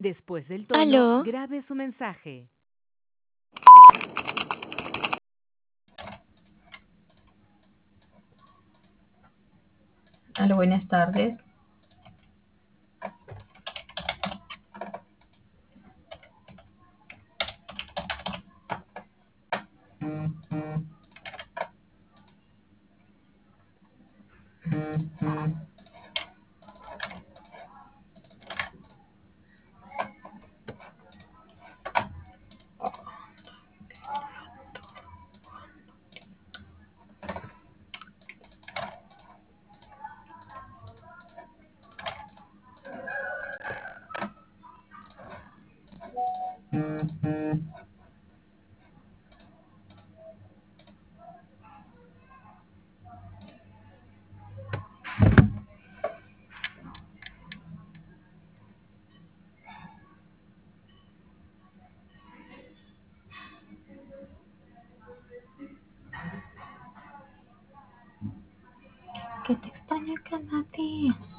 Después del tono, ¿Aló? grabe su mensaje. Aló, buenas tardes. ¿Qué te extraña, Canati?